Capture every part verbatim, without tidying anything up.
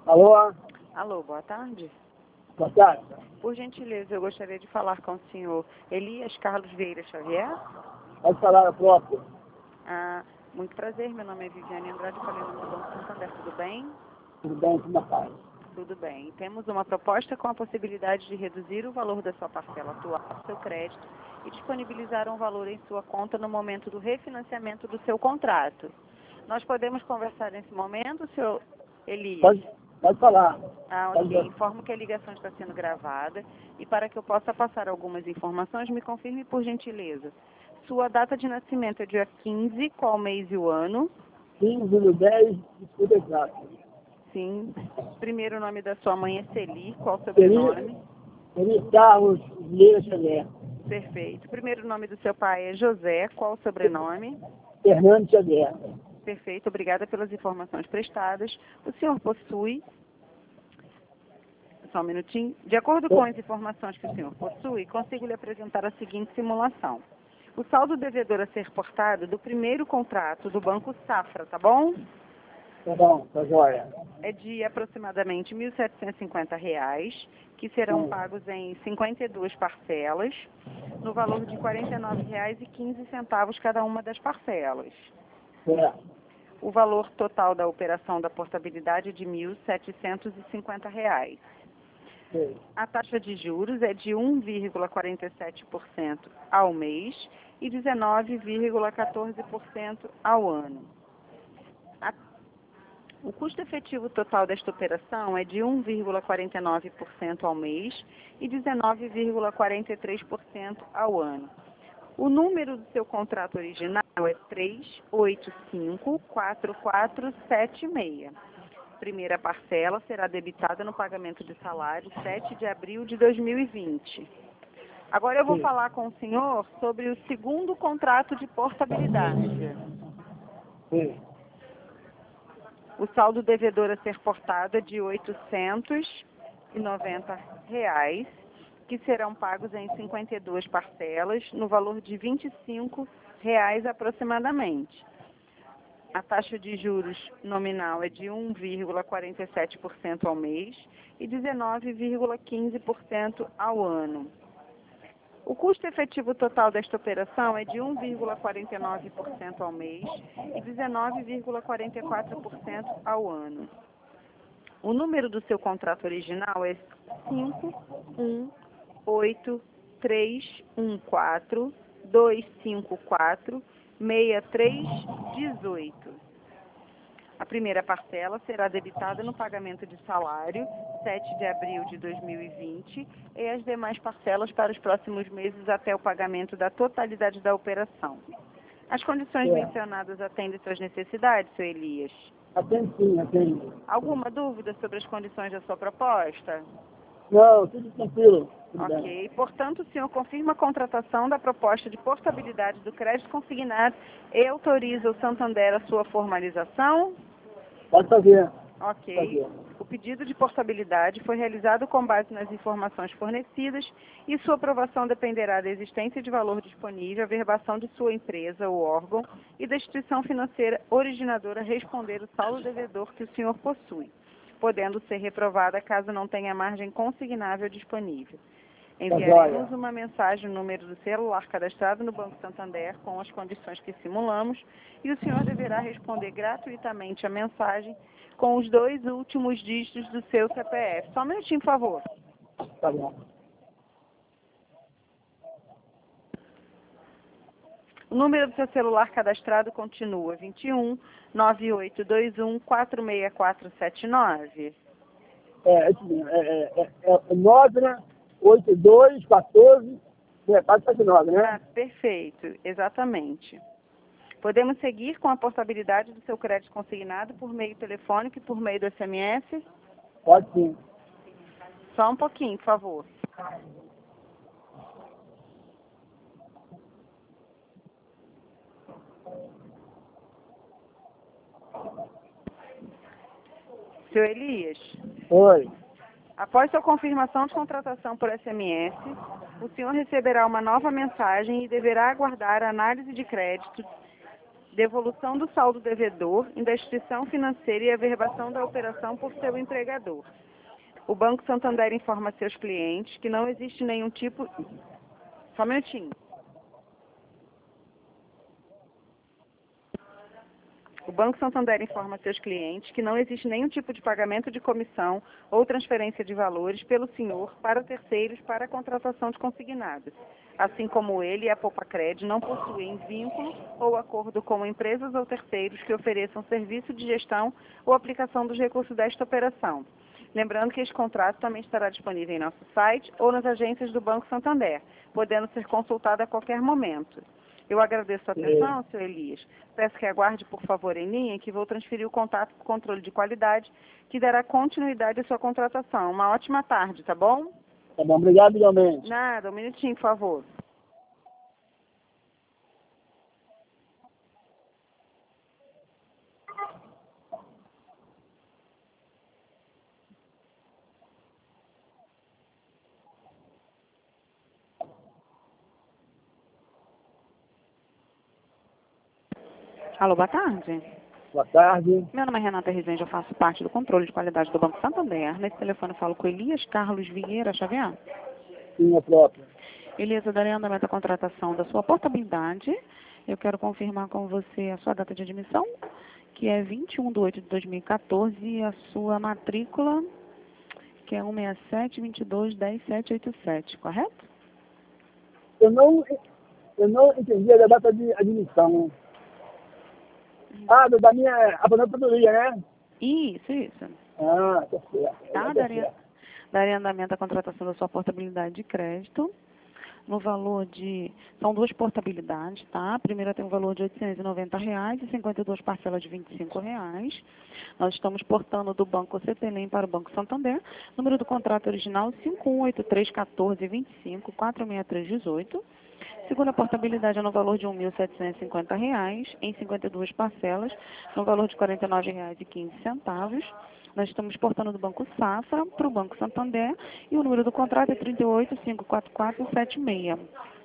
Alô? Alô, boa tarde. Boa tarde. Por gentileza, eu gostaria de falar com o senhor Elias Carlos Vieira Xavier. Pode falar a própria. Ah, muito prazer, meu nome é Viviane Andrade, falei no Banco Santander, tudo bem? Tudo bem, como está? Tudo bem. Temos uma proposta com a possibilidade de reduzir o valor da sua parcela atual do seu crédito e disponibilizar um valor em sua conta no momento do refinanciamento do seu contrato. Nós podemos conversar nesse momento, senhor Elias? Pode, pode falar. Ah, Pode ok. Informo que a ligação está sendo gravada e para que eu possa passar algumas informações, me confirme por gentileza. Sua data de nascimento é dia quinze, qual mês e o ano? quinze do dez de tudo exato. Sim. Primeiro nome da sua mãe é Celi, qual o Feliz, sobrenome? Feliz Carlos Vieira Xavier. Perfeito. Primeiro nome do seu pai é José, qual o sobrenome? Fernando Xavier. Perfeito, obrigada pelas informações prestadas. O senhor possui... Só um minutinho. De acordo com as informações que o senhor possui, consigo lhe apresentar a seguinte simulação. O saldo devedor a ser portado do primeiro contrato do Banco Safra, tá bom? Tá bom, tá joia. É de aproximadamente mil setecentos e cinquenta reais, que serão Sim. pagos em cinquenta e duas parcelas, no valor de quarenta e nove reais e quinze centavos cada uma das parcelas. É. O valor total da operação da portabilidade é de mil setecentos e cinquenta reais. Sim. A taxa de juros é de um vírgula quarenta e sete por cento ao mês e dezenove vírgula quatorze por cento ao ano. A, o custo efetivo total desta operação é de um vírgula quarenta e nove por cento ao mês e dezenove vírgula quarenta e três por cento ao ano. O número do seu contrato original é três oito cinco quatro quatro sete seis. Primeira parcela será debitada no pagamento de salário sete de abril de dois mil e vinte. Agora eu vou Sim. falar com o senhor sobre o segundo contrato de portabilidade. Sim. O saldo devedor a ser portado é de oitocentos e noventa reais, que serão pagos em cinquenta e duas parcelas, no valor de vinte e cinco reais aproximadamente. A taxa de juros nominal é de um vírgula quarenta e sete por cento ao mês e dezenove vírgula quinze por cento ao ano. O custo efetivo total desta operação é de um vírgula quarenta e nove por cento ao mês e dezenove vírgula quarenta e quatro por cento ao ano. O número do seu contrato original é cinco um oito três um quatro dois cinco quatro seis três um oito. A primeira parcela será debitada no pagamento de salário, sete de abril de dois mil e vinte, e as demais parcelas para os próximos meses até o pagamento da totalidade da operação. As condições É. mencionadas atendem suas necessidades, seu Elias? Atende sim, atende. Alguma dúvida sobre as condições da sua proposta? Não, tudo tranquilo. Tudo bem. Ok. Portanto, o senhor confirma a contratação da proposta de portabilidade do crédito consignado e autoriza o Santander a sua formalização? Pode fazer. Ok. Fazer. O pedido de portabilidade foi realizado com base nas informações fornecidas e sua aprovação dependerá da existência de valor disponível, a verbação de sua empresa ou órgão e da instituição financeira originadora responder o saldo devedor que o senhor possui, podendo ser reprovada caso não tenha margem consignável disponível. Enviaremos uma mensagem no número do celular cadastrado no Banco Santander com as condições que simulamos e o senhor deverá responder gratuitamente a mensagem com os dois últimos dígitos do seu C P F. Só um minutinho, por favor. Tá bom. O número do seu celular cadastrado continua vinte e um, nove oito dois um, quatro seis quatro sete nove. É, isso mesmo. É, é, é, é nove, né? oito dois, quatorze, é, quatro sete nove, né? Ah, perfeito, exatamente. Podemos seguir com a portabilidade do seu crédito consignado por meio telefônico e por meio do S M S? Pode sim. Só um pouquinho, por favor. Seu Elias, Oi. após sua confirmação de contratação por S M S, o senhor receberá uma nova mensagem e deverá aguardar a análise de crédito devolução do saldo devedor, instituição financeira e averbação da operação por seu empregador. O Banco Santander informa a seus clientes que não existe nenhum tipo... Só um minutinho. O Banco Santander informa a seus clientes que não existe nenhum tipo de pagamento de comissão ou transferência de valores pelo senhor para terceiros para a contratação de consignados, assim como ele e a Poupacred não possuem vínculo ou acordo com empresas ou terceiros que ofereçam serviço de gestão ou aplicação dos recursos desta operação. Lembrando que este contrato também estará disponível em nosso site ou nas agências do Banco Santander, podendo ser consultado a qualquer momento. Eu agradeço a atenção, é. senhor Elias. Peço que aguarde, por favor, em linha, que vou transferir o contato para o controle de qualidade, que dará continuidade à sua contratação. Uma ótima tarde, tá bom? Tá bom, obrigado, igualmente. Nada, um minutinho, por favor. Alô, boa tarde. Boa tarde. Meu nome é Renata Rezende, eu faço parte do controle de qualidade do Banco Santander. Nesse telefone eu falo com Elias Carlos Vieira Xavier. Sim, é próprio. Elias, eu darei andamento à contratação da sua portabilidade. Eu quero confirmar com você a sua data de admissão, que é vinte e um de oito de dois mil e quatorze, e a sua matrícula, que é um seis sete, dois dois, um zero, sete oito sete, correto? Eu não, eu não entendi a data de admissão. Ah, da minha aposentadoria, né? Isso, isso. Ah, tá certo. Tá, tá daria, certo. daria andamento à contratação da sua portabilidade de crédito, no valor de... São duas portabilidades, tá? A primeira tem um valor de oitocentos e noventa reais e cinquenta e duas parcelas de vinte e cinco reais. Nós estamos portando do Banco Cetelem para o Banco Santander. Número do contrato original cinco um oito três um quatro dois cinco, quatro seis três um oito. Segunda portabilidade é no valor de um mil setecentos e cinquenta reais, em cinquenta e duas parcelas, no valor de quarenta e nove reais e quinze centavos. Nós estamos portando do Banco Safra para o Banco Santander e o número do contrato é trinta e oito, quinhentos e quarenta e quatro, setenta e seis.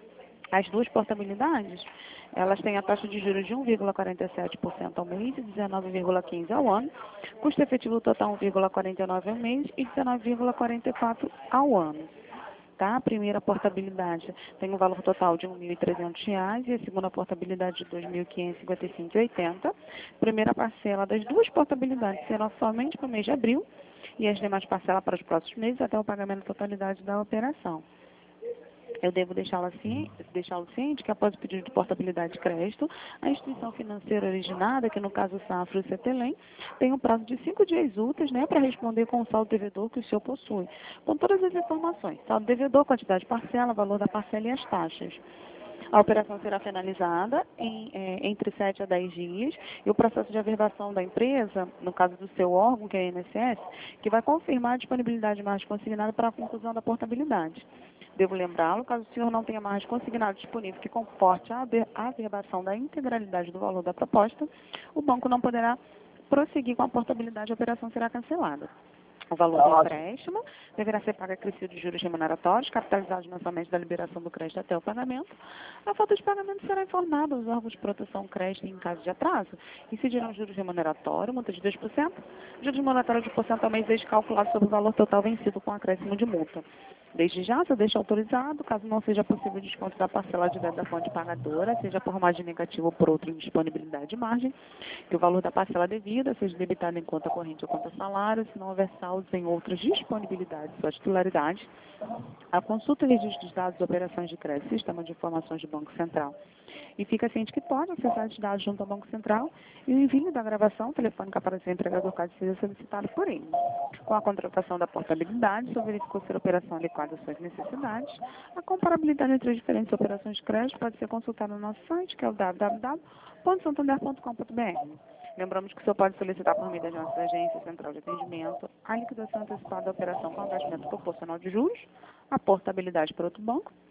As duas portabilidades, elas têm a taxa de juros de um vírgula quarenta e sete por cento ao mês e dezenove vírgula quinze por cento ao ano. Custo efetivo total um vírgula quarenta e nove por cento ao mês e dezenove vírgula quarenta e quatro por cento ao ano. Tá? A primeira portabilidade tem um valor total de um mil e trezentos reais e a segunda portabilidade de dois mil quinhentos e cinquenta e cinco reais e oitenta centavos. Primeira parcela das duas portabilidades será somente para o mês de abril e as demais parcelas para os próximos meses até o pagamento da totalidade da operação. Eu devo deixá-lo ciente, deixá-lo ciente que após o pedido de portabilidade de crédito, a instituição financeira originada, que no caso o Safra e o Cetelem, tem um prazo de cinco dias úteis, né, para responder com o saldo devedor que o senhor possui, com todas as informações: saldo devedor, quantidade de parcela, valor da parcela e as taxas. A operação será finalizada em, é, entre sete a dez dias e o processo de averbação da empresa, no caso do seu órgão, que é a I N S S, que vai confirmar a disponibilidade de margem consignada para a conclusão da portabilidade. Devo lembrá-lo, caso o senhor não tenha margem consignada disponível que comporte a averbação da integralidade do valor da proposta, o banco não poderá prosseguir com a portabilidade e a operação será cancelada. O valor do empréstimo deverá ser pago acrescido de juros remuneratórios, capitalizados mensalmente da liberação do crédito até o pagamento. A falta de pagamento será informada aos órgãos de proteção ao crédito em caso de atraso. Incidirão juros remuneratórios, multa de dois por cento, juros remuneratórios de porcento ao mês descalculado sobre o valor total vencido com acréscimo de multa. Desde já, se deixa autorizado, caso não seja possível desconto da parcela de venda da fonte pagadora, seja por margem negativa ou por outra indisponibilidade de margem, que o valor da parcela devida seja debitado em conta corrente ou conta salário, se não houver saldos em outras disponibilidades ou titularidade. A consulta e registro dos dados de operações de crédito, sistema de informações do Banco Central. E fica ciente que pode acessar esses dados junto ao Banco Central e o envio da gravação telefônica para seu empregador, caso seja solicitado por ele. Com a contratação da portabilidade, se verificou ser a operação adequada às suas necessidades, a comparabilidade entre as diferentes operações de crédito pode ser consultada no nosso site, que é o w w w ponto santander ponto com ponto b r. Lembramos que o senhor pode solicitar por meio das nossas agências central de atendimento a liquidação antecipada da operação com abatimento proporcional de juros, a portabilidade para outro banco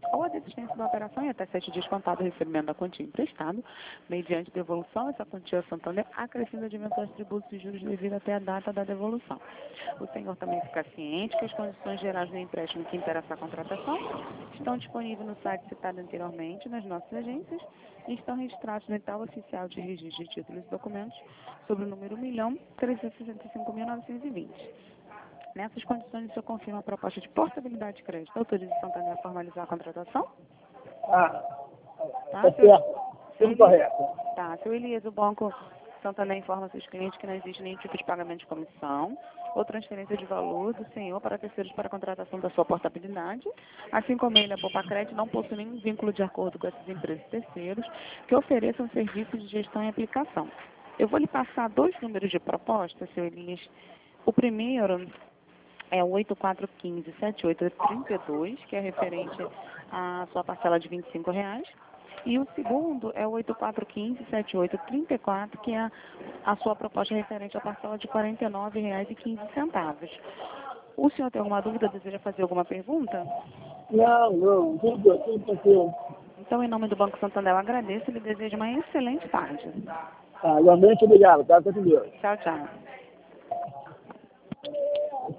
ou a desistência da operação em até sete dias contado o recebimento da quantia emprestada, mediante devolução, essa quantia Santander acrescenta dimensões de tributos e juros devido até a data da devolução. O senhor também fica ciente que as condições gerais do empréstimo que interessa a contratação estão disponíveis no site citado anteriormente, nas nossas agências, e estão registrados no edital oficial de registro de títulos e documentos sobre o número um milhão trezentos e sessenta e cinco mil novecentos e vinte. Nessas condições, o senhor confirma a proposta de portabilidade de crédito, autoriza o Santander a formalizar a contratação? Ah, Tá, tá seu, certo. seu Tudo Elias, correto. tá, seu Elias, o Banco Santander informa seus clientes que não existe nenhum tipo de pagamento de comissão ou transferência de valor do senhor para terceiros para a contratação da sua portabilidade, assim como ele, a Poupa Crédito, não possui nenhum vínculo de acordo com essas empresas terceiros que ofereçam serviços de gestão e aplicação. Eu vou lhe passar dois números de proposta, seu Elias. O primeiro é o oito quatro um cinco, sete oito três dois, que é referente à sua parcela de vinte e cinco reais. E o segundo é o oito quatro um cinco, sete oito três quatro, que é a, a sua proposta referente à parcela de quarenta e nove reais e quinze centavos. O senhor tem alguma dúvida? Deseja fazer alguma pergunta? Não, não, tudo, tudo tranquilo. Então, em nome do Banco Santander, eu agradeço e lhe desejo uma excelente tarde. Ah, igualmente, obrigado, tá? Com Deus. Tchau, tchau.